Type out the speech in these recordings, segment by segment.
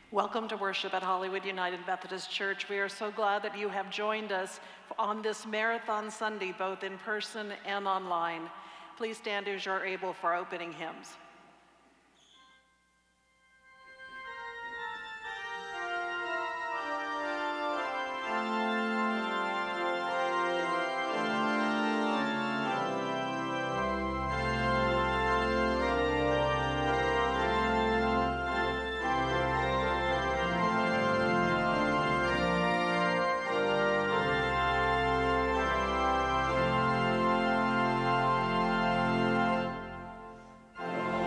Welcome to worship at Hollywood United Methodist Church. We are so glad that you have joined us on this Marathon Sunday, both in person and online. Please stand as you're able for opening hymns. Oh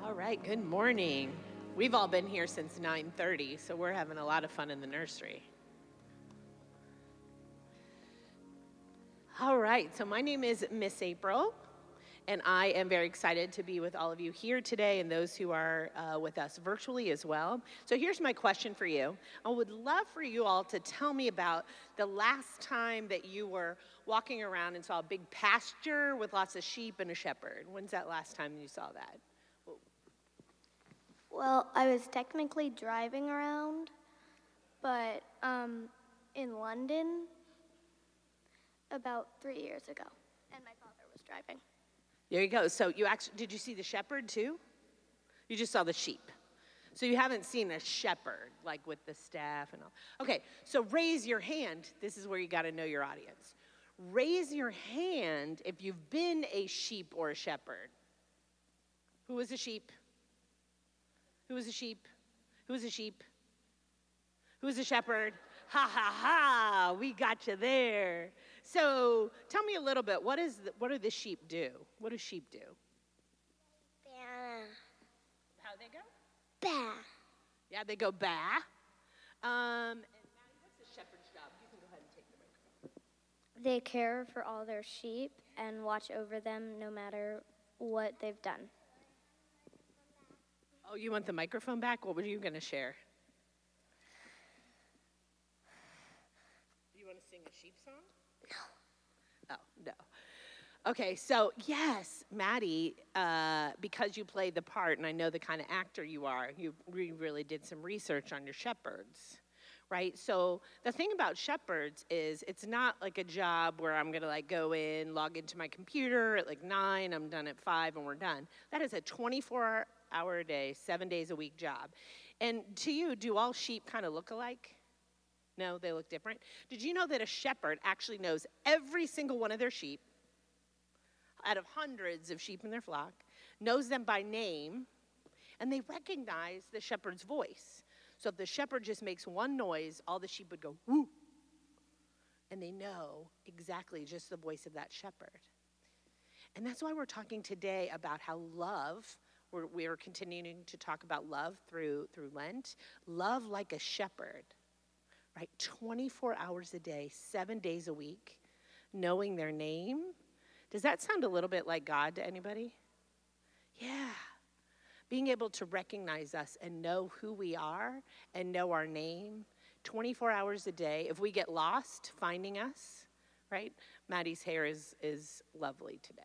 All right, good morning. We've all been here since 9:30, so we're having a lot of fun in the nursery. All right, so my name is Miss April, and I am very excited to be with all of you here today and those who are with us virtually as well. So here's my question for you. I would love for you all to tell me about the last time that you were walking around and saw a big pasture with lots of sheep and a shepherd. When's that last time you saw that? Well, I was technically driving around, but in London about 3 years ago, and my father was driving. There you go. So did you see the shepherd too? You just saw the sheep. So you haven't seen a shepherd, like with the staff and all. Okay, so raise your hand. This is where you got to know your audience. Raise your hand if you've been a sheep or a shepherd. Who was a sheep? Who was a sheep? Who was a sheep? Who was a shepherd? Ha, ha, ha, we got you there. So tell me a little bit, what do the sheep do? What do sheep do? Bah. How they go? Bah. Yeah, they go bah. And Maddie, what's the shepherd's job? You can go ahead and take the microphone. They care for all their sheep and watch over them no matter what they've done. Oh, you want the microphone back? What were you going to share? Do you want to sing a sheep song? No. Oh, no. Okay, so yes, Maddie, because you played the part, and I know the kind of actor you are, you really did some research on your shepherds, right? So the thing about shepherds is it's not like a job where I'm going to like go in, log into my computer at like 9, I'm done at 5, and we're done. That is a 24-hour a day, 7 days a week job. And to you, do all sheep kind of look alike? No, they look different. Did you know that a shepherd actually knows every single one of their sheep, out of hundreds of sheep in their flock, knows them by name, and they recognize the shepherd's voice. So if the shepherd just makes one noise, all the sheep would go, whoo, and they know exactly just the voice of that shepherd. And that's why we're talking today about how love, we're continuing to talk about love through Lent, love like a shepherd, right? 24 hours a day, 7 days a week, knowing their name. Does that sound a little bit like God to anybody? Yeah. Being able to recognize us and know who we are and know our name 24 hours a day. If we get lost finding us, right? Maddie's hair is lovely today.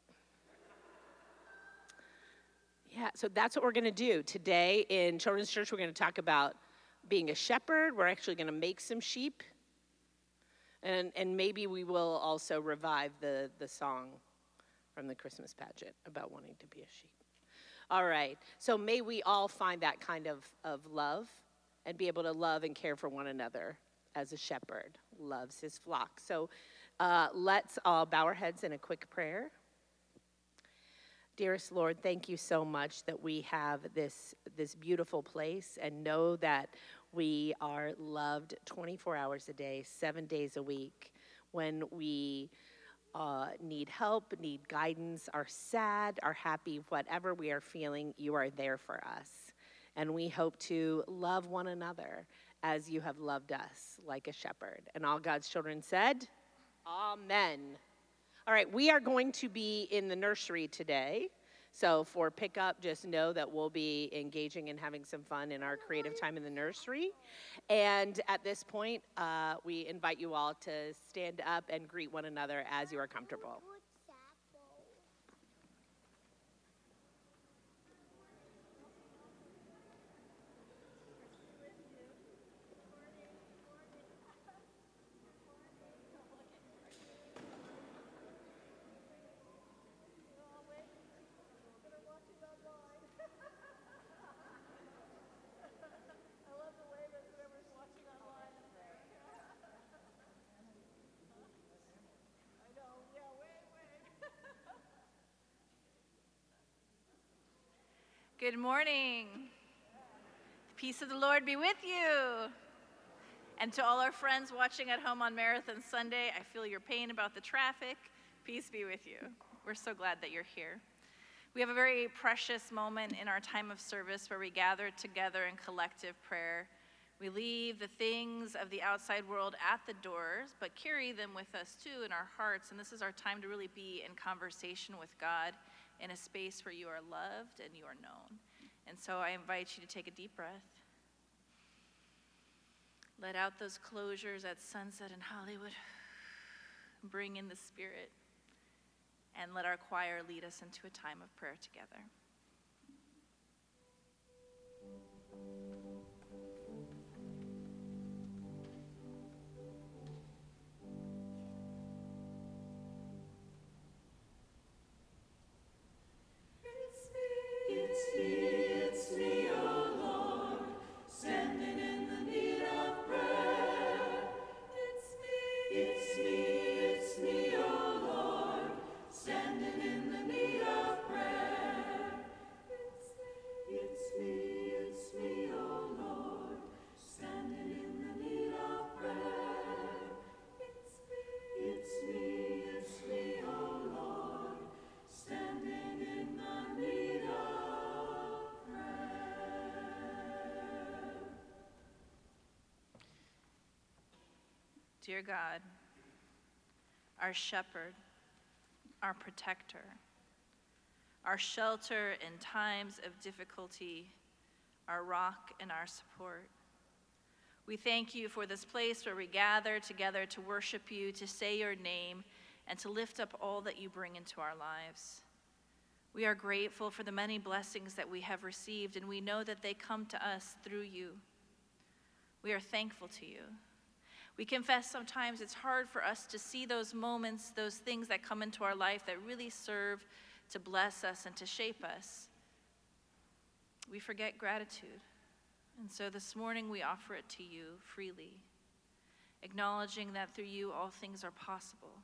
Yeah, so that's what we're going to do. Today in Children's Church, we're going to talk about being a shepherd. We're actually going to make some sheep. And maybe we will also revive the song from the Christmas pageant about wanting to be a sheep. All right, so may we all find that kind of love and be able to love and care for one another as a shepherd loves his flock. So let's all bow our heads in a quick prayer. Dearest Lord, thank you so much that we have this beautiful place and know that we are loved 24 hours a day, 7 days a week. When we need help, need guidance, are sad, are happy, whatever we are feeling, you are there for us. And we hope to love one another as you have loved us like a shepherd. And all God's children said, Amen. All right, we are going to be in the nursery today. So for pickup, just know that we'll be engaging and having some fun in our creative time in the nursery. And at this point, we invite you all to stand up and greet one another as you are comfortable. Good morning. The peace of the Lord be with you. And to all our friends watching at home on Marathon Sunday, I feel your pain about the traffic. Peace be with you. We're so glad that you're here. We have a very precious moment in our time of service where we gather together in collective prayer. We leave the things of the outside world at the doors, but carry them with us too in our hearts. And this is our time to really be in conversation with God in a space where you are loved and you are known. And so I invite you to take a deep breath. Let out those closures at Sunset in Hollywood. Bring in the Spirit. And let our choir lead us into a time of prayer together. Dear God, our shepherd, our protector, our shelter in times of difficulty, our rock and our support. We thank you for this place where we gather together to worship you, to say your name, and to lift up all that you bring into our lives. We are grateful for the many blessings that we have received, and we know that they come to us through you. We are thankful to you. We confess sometimes it's hard for us to see those moments, those things that come into our life that really serve to bless us and to shape us. We forget gratitude. And so this morning we offer it to you freely, acknowledging that through you all things are possible.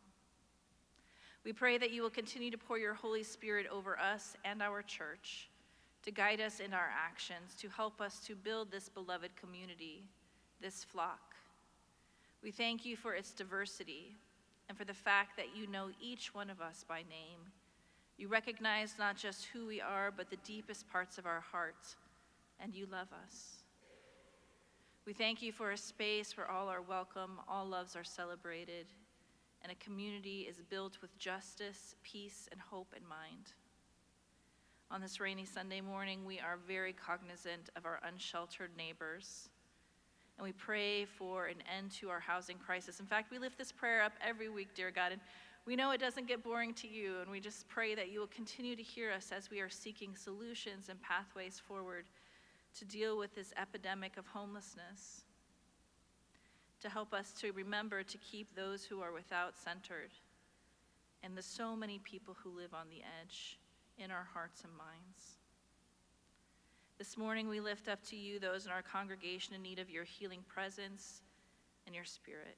We pray that you will continue to pour your Holy Spirit over us and our church, to guide us in our actions, to help us to build this beloved community, this flock. We thank you for its diversity and for the fact that you know each one of us by name. You recognize not just who we are, but the deepest parts of our hearts, and you love us. We thank you for a space where all are welcome, all loves are celebrated, and a community is built with justice, peace, and hope in mind. On this rainy Sunday morning, we are very cognizant of our unsheltered neighbors, and we pray for an end to our housing crisis. In fact, we lift this prayer up every week, dear God, and we know it doesn't get boring to you, and we just pray that you will continue to hear us as we are seeking solutions and pathways forward to deal with this epidemic of homelessness, to help us to remember to keep those who are without centered, and the so many people who live on the edge in our hearts and minds. This morning we lift up to you those in our congregation in need of your healing presence and your Spirit.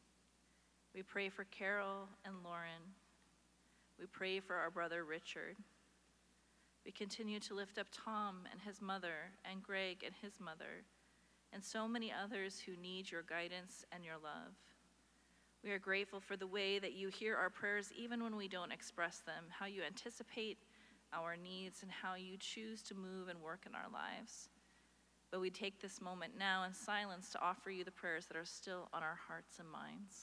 We pray for Carol and Lauren. We pray for our brother Richard. We continue to lift up Tom and his mother, and Greg and his mother, and so many others who need your guidance and your love. We are grateful for the way that you hear our prayers even when we don't express them, how you anticipate our needs, and how you choose to move and work in our lives. But we take this moment now in silence to offer you the prayers that are still on our hearts and minds.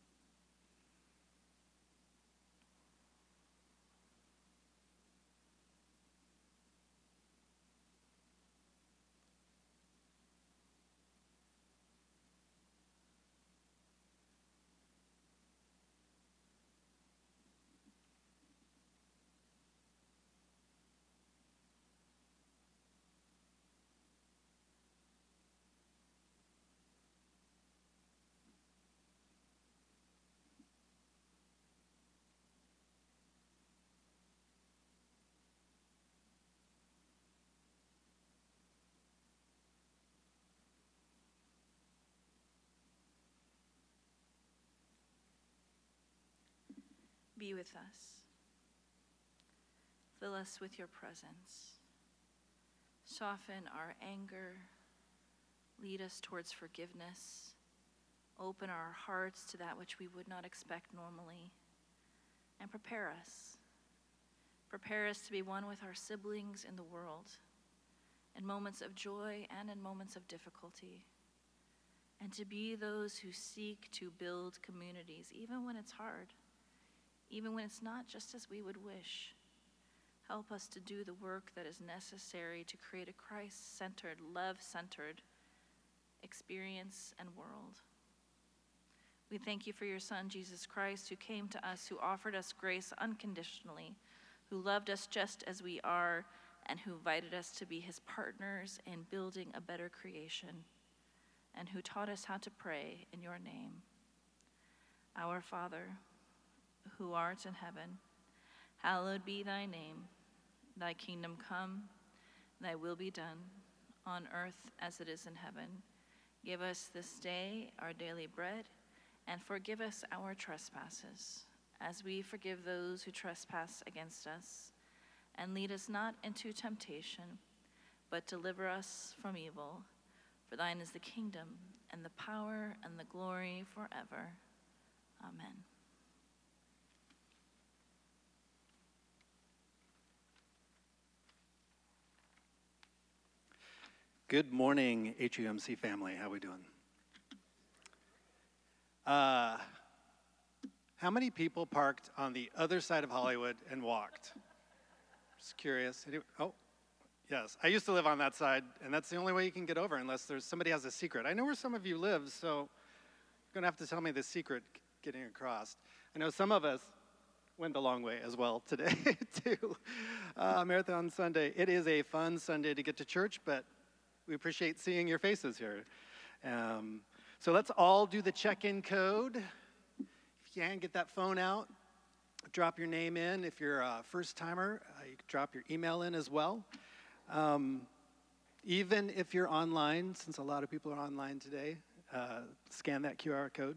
Be with us. Fill us with your presence. Soften our anger. Lead us towards forgiveness. Open our hearts to that which we would not expect normally. And prepare us. Prepare us to be one with our siblings in the world, in moments of joy and in moments of difficulty, and to be those who seek to build communities, even when it's hard, even when it's not just as we would wish. Help us to do the work that is necessary to create a Christ-centered, love-centered experience and world. We thank you for your Son, Jesus Christ, who came to us, who offered us grace unconditionally, who loved us just as we are, and who invited us to be his partners in building a better creation, and who taught us how to pray in your name. Our Father, who art in heaven, hallowed be thy name. Thy kingdom come, thy will be done, on earth as it is in heaven. Give us this day our daily bread, and forgive us our trespasses, as we forgive those who trespass against us. And lead us not into temptation, but deliver us from evil. For thine is the kingdom, and the power, and the glory forever. Amen. Good morning, HUMC family. How we doing? How many people parked on the other side of Hollywood and walked? Just curious. Oh, yes. I used to live on that side, and that's the only way you can get over unless somebody has a secret. I know where some of you live, so you're going to have to tell me the secret getting across. I know some of us went the long way as well today, too. Marathon Sunday. It is a fun Sunday to get to church, but we appreciate seeing your faces here. So let's all do the check-in code. If you can, get that phone out. Drop your name in. If you're a first-timer, you can drop your email in as well. Even if you're online, since a lot of people are online today, scan that QR code.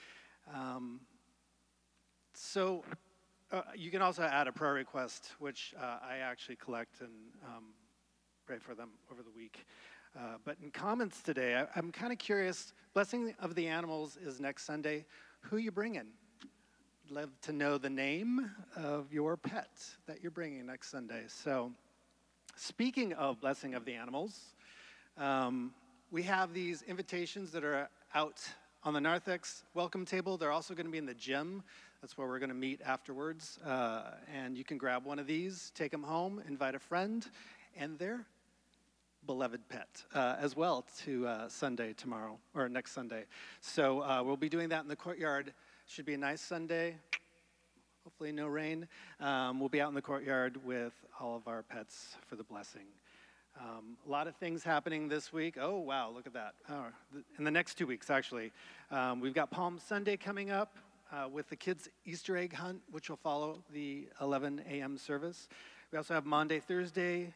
You can also add a prayer request, which I actually collect and pray for them over the week. But in comments today, I'm kind of curious. Blessing of the Animals is next Sunday. Who you bringing? I'd love to know the name of your pet that you're bringing next Sunday. So, speaking of Blessing of the Animals, we have these invitations that are out on the narthex welcome table. They're also going to be in the gym. That's where we're going to meet afterwards. And you can grab one of these, take them home, invite a friend, and their beloved pet as well to Sunday tomorrow, or next Sunday. So we'll be doing that in the courtyard. Should be a nice Sunday. Hopefully no rain. We'll be out in the courtyard with all of our pets for the blessing. A lot of things happening this week. Oh, wow, look at that. In the next 2 weeks, actually. We've got Palm Sunday coming up with the kids' Easter egg hunt, which will follow the 11 a.m. service. We also have Maundy, Thursday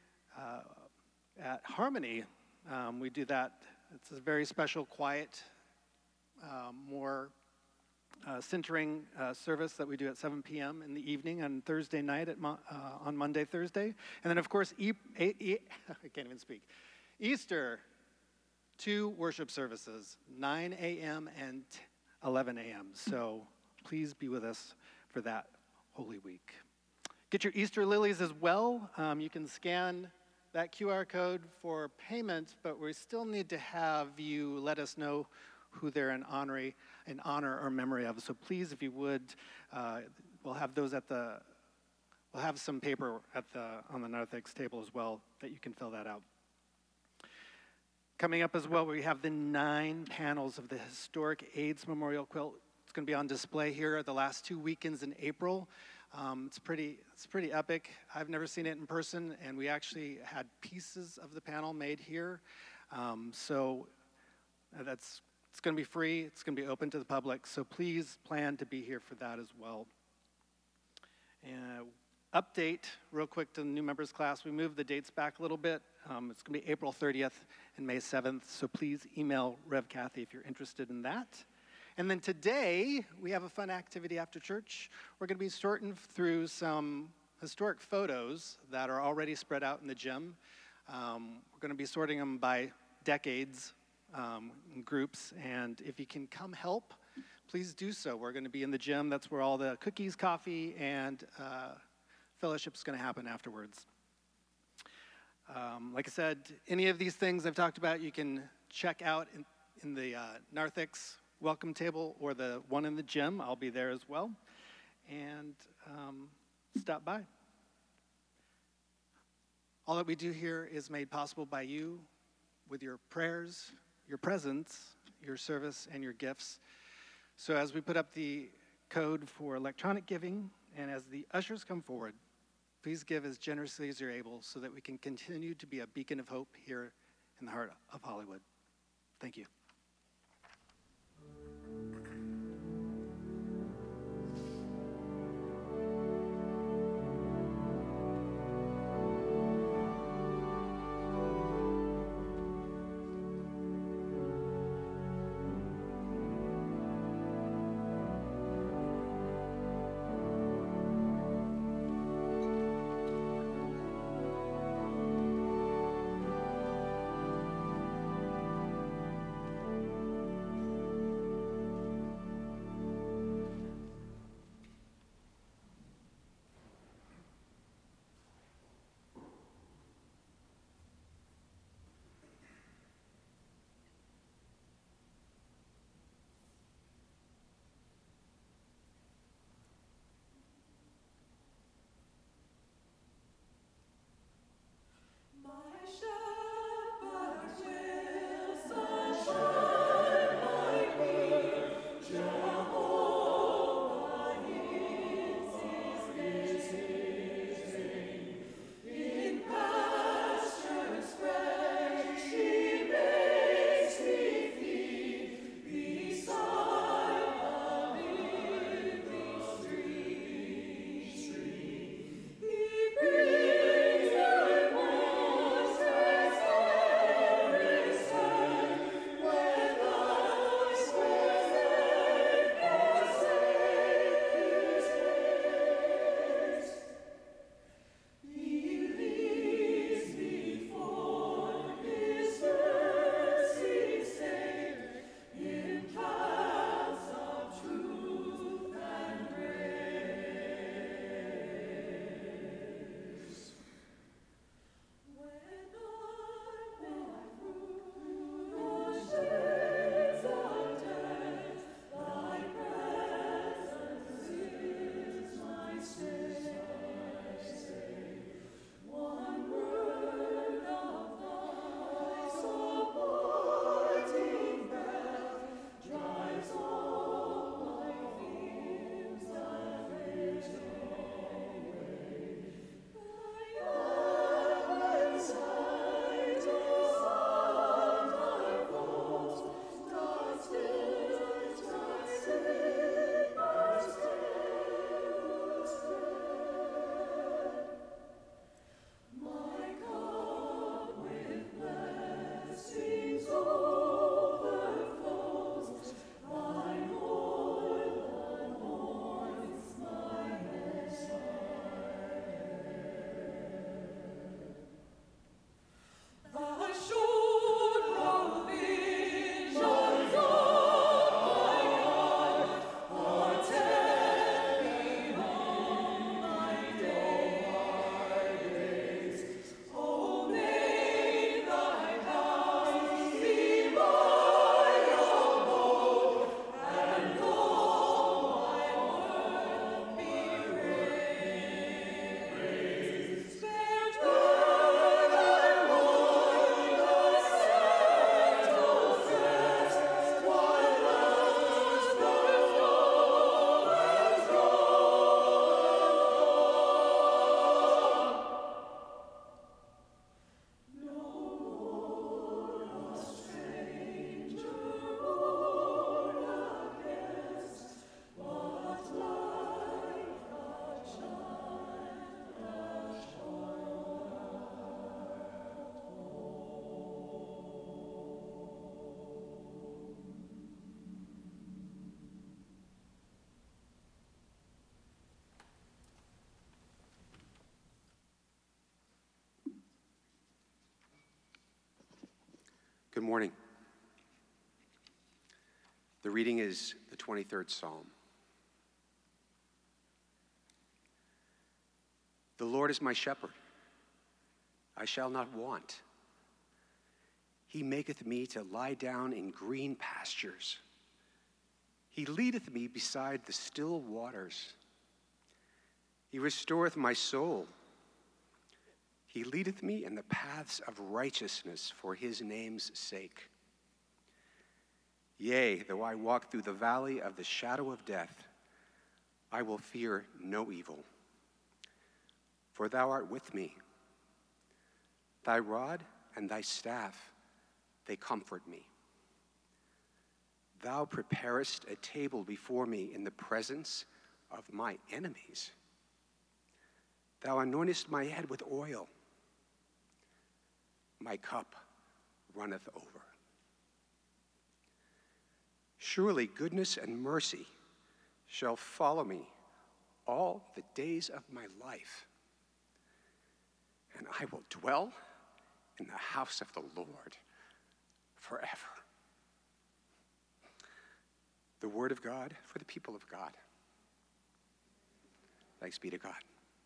at Harmony. We do that. It's a very special, quiet, more centering service that we do at 7 p.m. in the evening on Thursday night on Monday, Thursday. And then, of course, I can't even speak. Easter, 2 worship services, 9 a.m. and 11 a.m. So please be with us for that Holy Week. Get your Easter lilies as well. You can scan that QR code for payment, but we still need to have you let us know who they're in honor or memory of. So please, if you would, we'll have those we'll have some paper on the narthex table as well that you can fill that out. Coming up as well, we have the 9 panels of the historic AIDS Memorial Quilt. It's going to be on display here the last 2 weekends in April. It's pretty epic. I've never seen it in person, and we actually had pieces of the panel made here. So it's going to be free. It's going to be open to the public. So please plan to be here for that as well. And update real quick to the new members class. We moved the dates back a little bit. It's going to be April 30th and May 7th. So please email Rev Kathy if you're interested in that. And then today, we have a fun activity after church. We're going to be sorting through some historic photos that are already spread out in the gym. We're going to be sorting them by decades in groups. And if you can come help, please do so. We're going to be in the gym. That's where all the cookies, coffee, and fellowship's going to happen afterwards. Like I said, any of these things I've talked about, you can check out in the Narthex welcome table or the one in the gym. I'll be there as well. And stop by. All that we do here is made possible by you with your prayers, your presence, your service, and your gifts. So as we put up the code for electronic giving and as the ushers come forward, please give as generously as you're able so that we can continue to be a beacon of hope here in the heart of Hollywood. Thank you. Good morning. The reading is the 23rd Psalm. The Lord is my shepherd. I shall not want. He maketh me to lie down in green pastures. He leadeth me beside the still waters. He restoreth my soul. He leadeth me in the paths of righteousness for his name's sake. Yea, though I walk through the valley of the shadow of death, I will fear no evil. For thou art with me. Thy rod and thy staff, they comfort me. Thou preparest a table before me in the presence of my enemies. Thou anointest my head with oil. My cup runneth over. Surely goodness and mercy shall follow me all the days of my life, and I will dwell in the house of the Lord forever. The word of God for the people of God. Thanks be to God.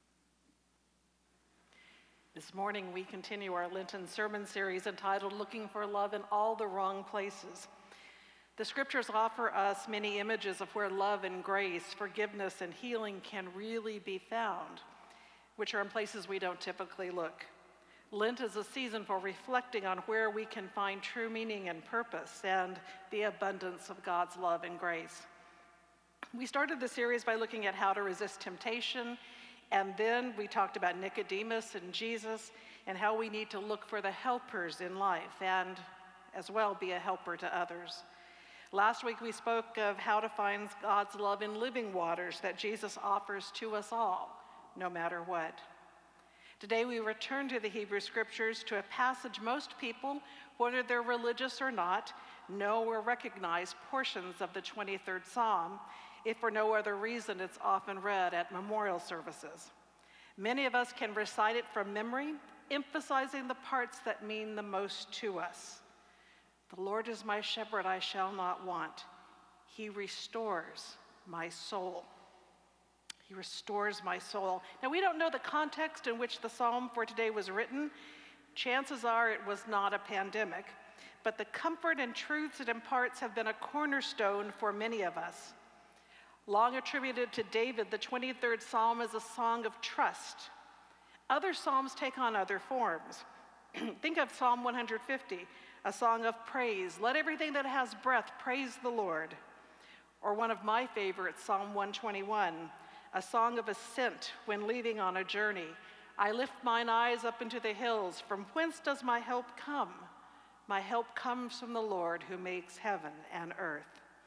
This morning we continue our Lenten sermon series entitled Looking for Love in All the Wrong Places. The scriptures offer us many images of where love and grace, forgiveness and healing can really be found, which are in places we don't typically look. Lent is a season for reflecting on where we can find true meaning and purpose and the abundance of God's love and grace. We started the series by looking at how to resist temptation, and then we talked about Nicodemus and Jesus and how we need to look for the helpers in life and as well be a helper to others. Last week we spoke of how to find God's love in living waters that Jesus offers to us all, no matter what. Today we return to the Hebrew Scriptures to a passage most people, whether they're religious or not, know or recognize portions of the 23rd Psalm. If for no other reason, it's often read at memorial services. Many of us can recite it from memory, emphasizing the parts that mean the most to us. The Lord is my shepherd, I shall not want. He restores my soul. He restores my soul. Now, we don't know the context in which the psalm for today was written. Chances are it was not a pandemic, but the comfort and truths it imparts have been a cornerstone for many of us. Long attributed to David, the 23rd Psalm is a song of trust. Other psalms take on other forms. Think of Psalm 150, a song of praise. Let everything that has breath praise the Lord. Or one of my favorites, Psalm 121, a song of ascent when leaving on a journey. I lift mine eyes up into the hills. From whence does my help come? My help comes from the Lord who makes heaven and earth.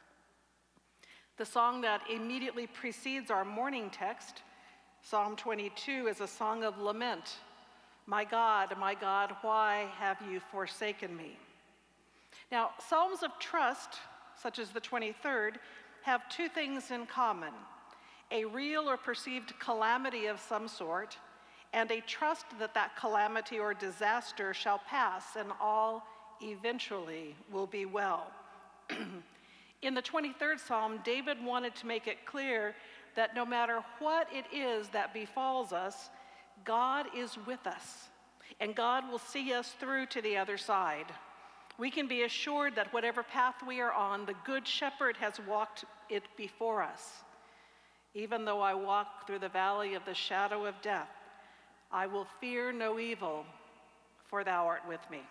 The song that immediately precedes our morning text, Psalm 22, is a song of lament. My God, why have you forsaken me? Now, psalms of trust, such as the 23rd, have two things in common: a real or perceived calamity of some sort, and a trust that that calamity or disaster shall pass and all eventually will be well. In the 23rd Psalm, David wanted to make it clear that no matter what it is that befalls us, God is with us, and God will see us through to the other side. We can be assured that whatever path we are on, the Good Shepherd has walked it before us. Even though I walk through the valley of the shadow of death, I will fear no evil, for thou art with me.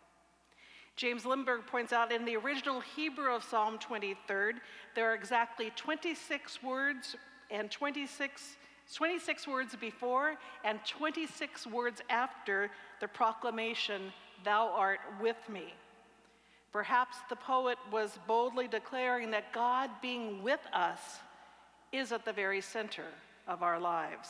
James Lindbergh points out in the original Hebrew of Psalm 23rd, there are exactly 26 words and 26 words before and 26 words after the proclamation, thou art with me. Perhaps the poet was boldly declaring that God being with us is at the very center of our lives.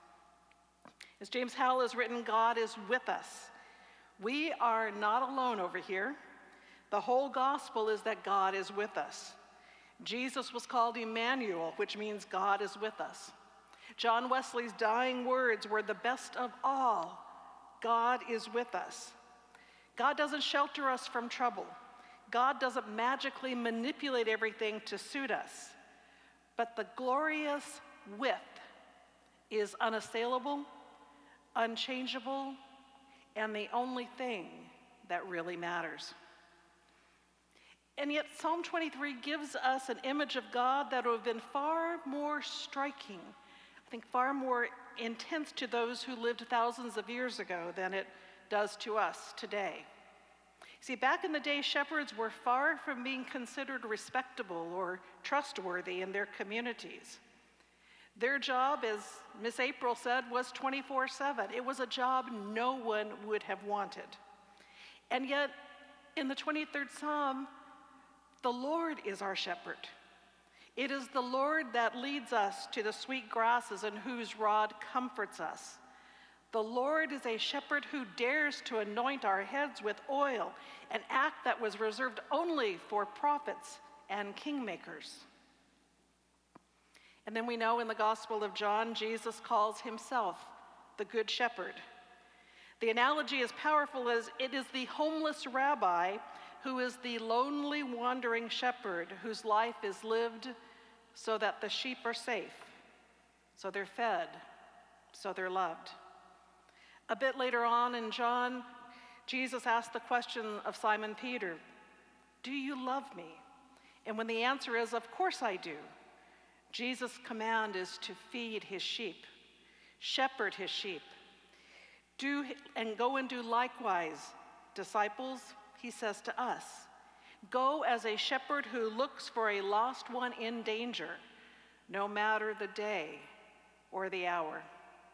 As James Howell has written, God is with us. We are not alone over here. The whole gospel is that God is with us. Jesus was called Emmanuel, which means God is with us. John Wesley's dying words were the best of all. God is with us. God doesn't shelter us from trouble. God doesn't magically manipulate everything to suit us. But the glorious with is unassailable, unchangeable, and the only thing that really matters. And yet Psalm 23 gives us an image of God that would have been far more striking, I think far more intense to those who lived thousands of years ago than it does to us today. See, back in the day, shepherds were far from being considered respectable or trustworthy in their communities. Their job, as Miss April said, was 24/7. It was a job no one would have wanted. And yet, in the 23rd Psalm, the Lord is our shepherd. It is the Lord that leads us to the sweet grasses and whose rod comforts us. The Lord is a shepherd who dares to anoint our heads with oil, an act that was reserved only for prophets and kingmakers. And then we know in the Gospel of John, Jesus calls himself the Good Shepherd. The analogy is powerful as it is the homeless rabbi who is the lonely wandering shepherd whose life is lived so that the sheep are safe, so they're fed, so they're loved. A bit later on in John, Jesus asked the question of Simon Peter, "Do you love me?" And when the answer is, "Of course I do," Jesus' command is to feed his sheep, shepherd his sheep. Do and go and do likewise, disciples, he says to us. Go as a shepherd who looks for a lost one in danger, no matter the day or the hour.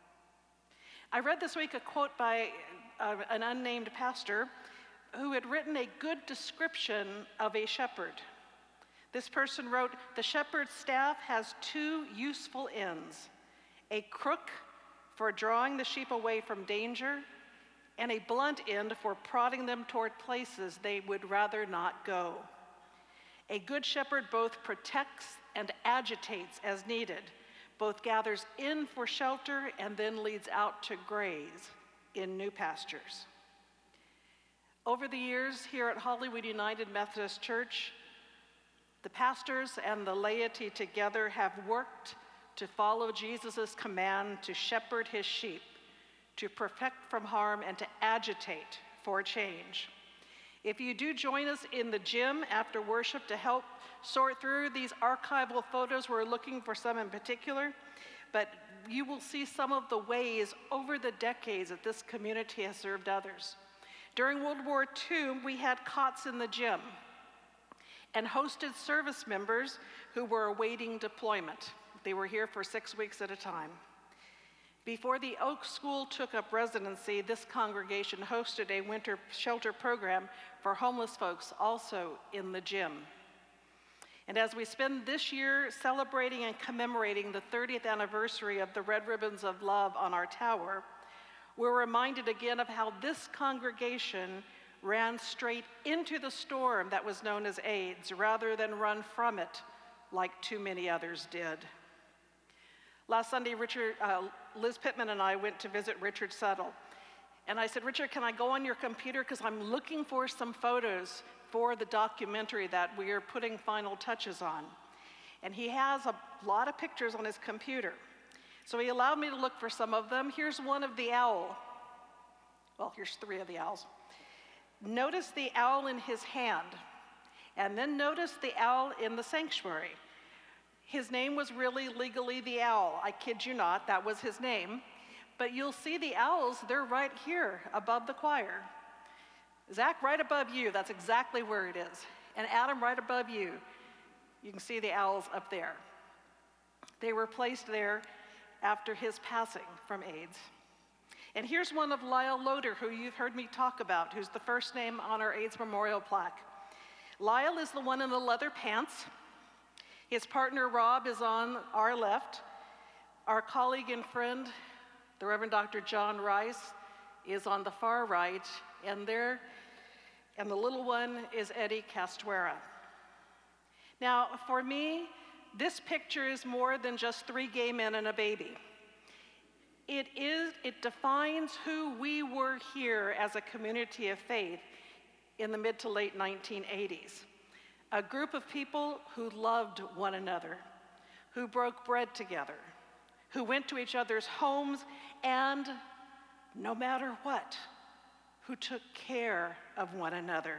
I read this week a quote by an unnamed pastor who had written a good description of a shepherd. This person wrote, "The shepherd's staff has two useful ends, a crook for drawing the sheep away from danger, and a blunt end for prodding them toward places they would rather not go. A good shepherd both protects and agitates as needed, both gathers in for shelter and then leads out to graze in new pastures." Over the years here at Hollywood United Methodist Church, the pastors and the laity together have worked to follow Jesus' command to shepherd his sheep, to protect from harm, and to agitate for change. If you do join us in the gym after worship to help sort through these archival photos, we're looking for some in particular, but you will see some of the ways over the decades that this community has served others. During World War II, we had cots in the gym and hosted service members who were awaiting deployment. They were here for 6 weeks at a time. Before the Oak School took up residency, this congregation hosted a winter shelter program for homeless folks also in the gym. And as we spend this year celebrating and commemorating the 30th anniversary of the Red Ribbons of Love on our tower, we're reminded again of how this congregation ran straight into the storm that was known as AIDS rather than run from it like too many others did. Last Sunday, Liz Pittman and I went to visit Richard Settle. And I said, "Richard, can I go on your computer? Because I'm looking for some photos for the documentary that we are putting final touches on." And he has a lot of pictures on his computer. So he allowed me to look for some of them. Here's one of the owl. Well, here's 3 of the owls. Notice the owl in his hand. And then notice the owl in the sanctuary. His name was really legally the owl. I kid you not, that was his name. But you'll see the owls, they're right here above the choir. Zach, right above you, that's exactly where it is. And Adam, right above you, you can see the owls up there. They were placed there after his passing from AIDS. And here's one of Lyle Loader, who you've heard me talk about, who's the first name on our AIDS memorial plaque. Lyle is the one in the leather pants. His partner, Rob, is on our left. Our colleague and friend, the Reverend Dr. John Rice, is on the far right, and the little one is Eddie Castuera. Now, for me, this picture is more than just 3 gay men and a baby. It defines who we were here as a community of faith in the mid to late 1980s. A group of people who loved one another, who broke bread together, who went to each other's homes, and no matter what, who took care of one another.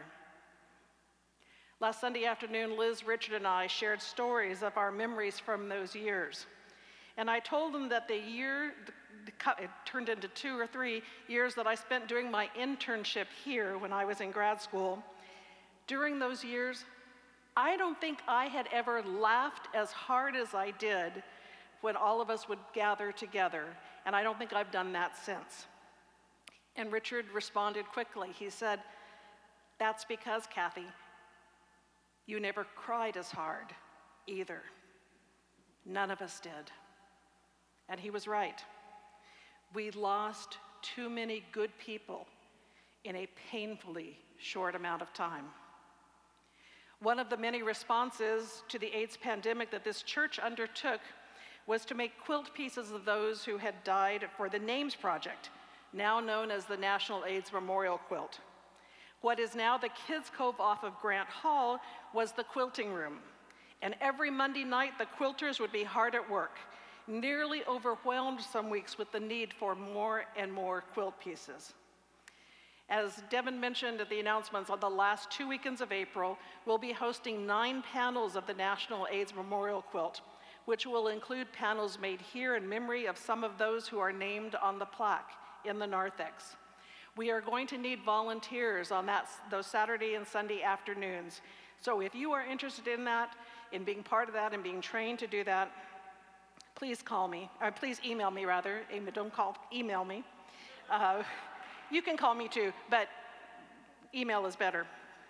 Last Sunday afternoon, Liz, Richard, and I shared stories of our memories from those years. And I told them that it turned into 2 or 3 years that I spent doing my internship here when I was in grad school. During those years, I don't think I had ever laughed as hard as I did when all of us would gather together, and I don't think I've done that since. And Richard responded quickly. He said, "That's because, Kathy, you never cried as hard either. None of us did." And he was right. We lost too many good people in a painfully short amount of time. One of the many responses to the AIDS pandemic that this church undertook was to make quilt pieces of those who had died for the Names Project, now known as the National AIDS Memorial Quilt. What is now the Kids Cove off of Grant Hall was the quilting room. And every Monday night, the quilters would be hard at work, nearly overwhelmed some weeks with the need for more and more quilt pieces. As Devin mentioned at the announcements, on the last 2 weekends of April, we'll be hosting 9 panels of the National AIDS Memorial Quilt, which will include panels made here in memory of some of those who are named on the plaque in the narthex. We are going to need volunteers on those Saturday and Sunday afternoons. So if you are interested in that, in being part of that and being trained to do that, please call me, or please email me rather. Don't call, email me. You can call me too, but email is better.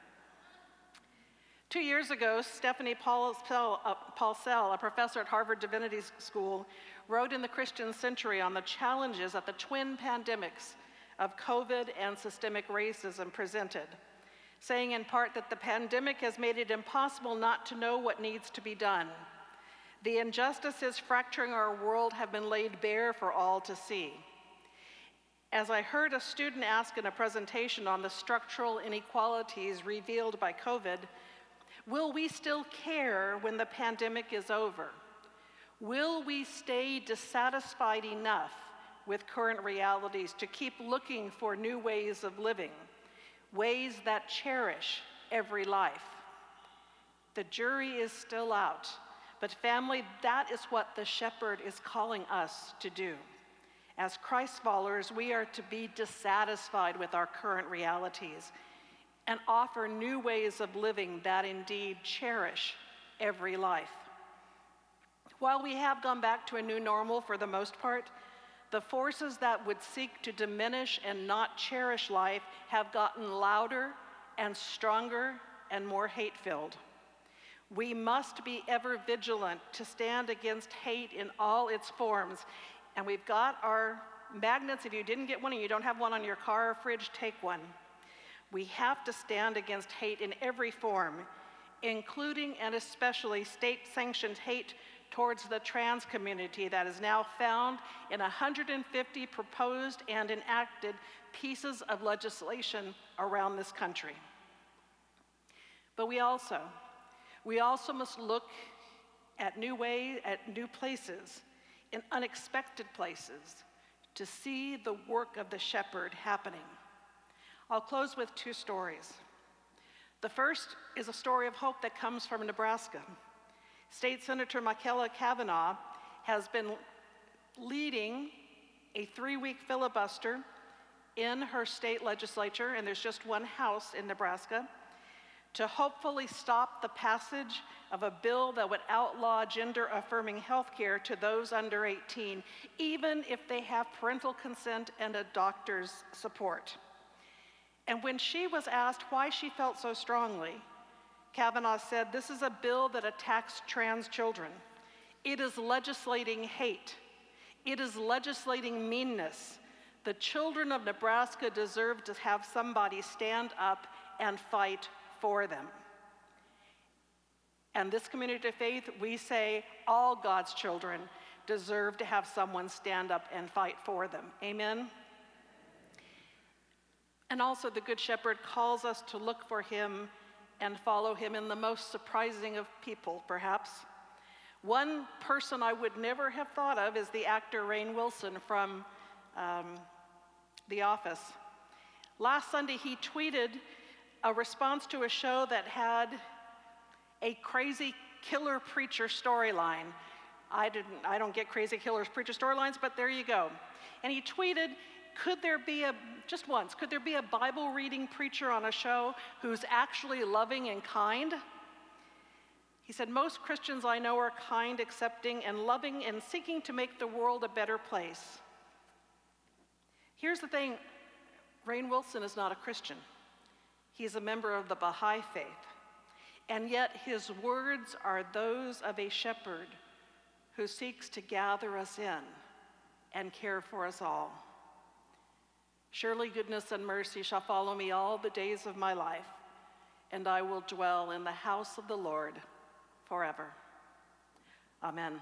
2 years ago, Stephanie Paulsell, a professor at Harvard Divinity School, wrote in the Christian Century on the challenges that the twin pandemics of COVID and systemic racism presented, saying in part that the pandemic has made it impossible not to know what needs to be done. The injustices fracturing our world have been laid bare for all to see. As I heard a student ask in a presentation on the structural inequalities revealed by COVID, will we still care when the pandemic is over? Will we stay dissatisfied enough with current realities to keep looking for new ways of living, ways that cherish every life? The jury is still out, but family, that is what the shepherd is calling us to do. As Christ followers, we are to be dissatisfied with our current realities and offer new ways of living that indeed cherish every life. While we have gone back to a new normal for the most part, the forces that would seek to diminish and not cherish life have gotten louder and stronger and more hate-filled. We must be ever vigilant to stand against hate in all its forms. And we've got our magnets. If you didn't get one and you don't have one on your car or fridge, take one. We have to stand against hate in every form, including and especially state-sanctioned hate towards the trans community that is now found in 150 proposed and enacted pieces of legislation around this country. But we also must look at new places, in unexpected places, to see the work of the shepherd happening. I'll close with 2 stories. The first is a story of hope that comes from Nebraska. State Senator Michaela Cavanaugh has been leading a 3-week filibuster in her state legislature, and there's just one house in Nebraska, to hopefully stop the passage of a bill that would outlaw gender-affirming health care to those under 18, even if they have parental consent and a doctor's support. And when she was asked why she felt so strongly, Cavanaugh said, "This is a bill that attacks trans children. It is legislating hate. It is legislating meanness. The children of Nebraska deserve to have somebody stand up and fight for them." And this community of faith, we say all God's children deserve to have someone stand up and fight for them. Amen? And also the Good Shepherd calls us to look for him and follow him in the most surprising of people, perhaps. One person I would never have thought of is the actor Rainn Wilson from The Office. Last Sunday, he tweeted a response to a show that had a crazy killer preacher storyline. I don't get crazy killer preacher storylines, but there you go. And he tweeted, could there be a Bible reading preacher on a show who's actually loving and kind? He said, most Christians I know are kind, accepting, and loving, and seeking to make the world a better place. Here's the thing, Rainn Wilson is not a Christian. He's a member of the Baha'i faith. And yet his words are those of a shepherd who seeks to gather us in and care for us all. Surely goodness and mercy shall follow me all the days of my life, and I will dwell in the house of the Lord forever. Amen.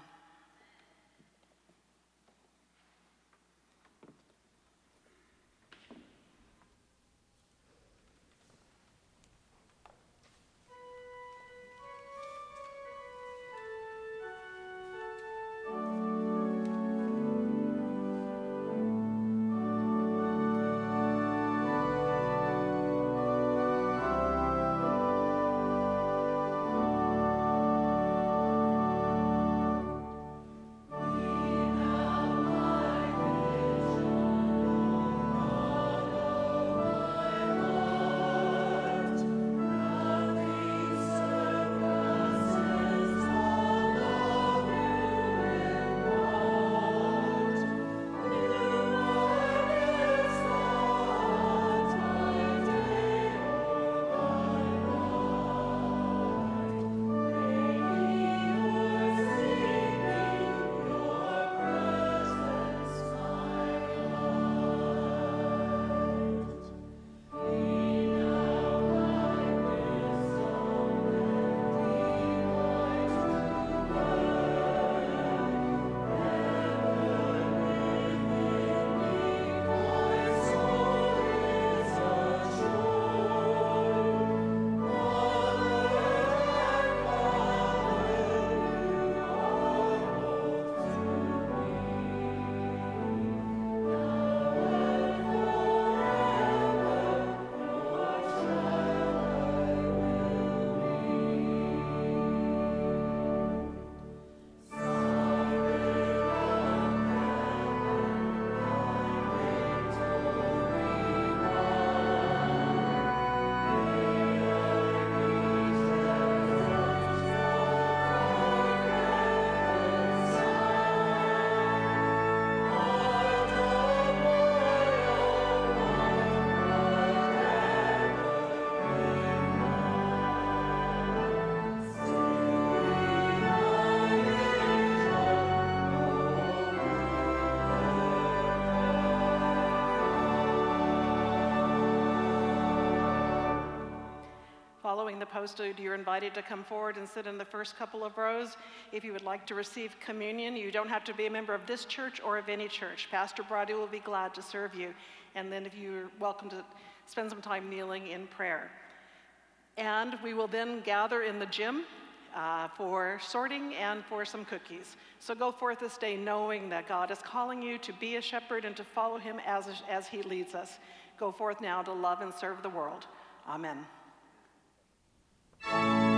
Following the postlude, you're invited to come forward and sit in the first couple of rows. If you would like to receive communion, you don't have to be a member of this church or of any church. Pastor Brady will be glad to serve you. And then if you're welcome to spend some time kneeling in prayer. And we will then gather in the gym for sorting and for some cookies. So go forth this day knowing that God is calling you to be a shepherd and to follow him as he leads us. Go forth now to love and serve the world. Amen.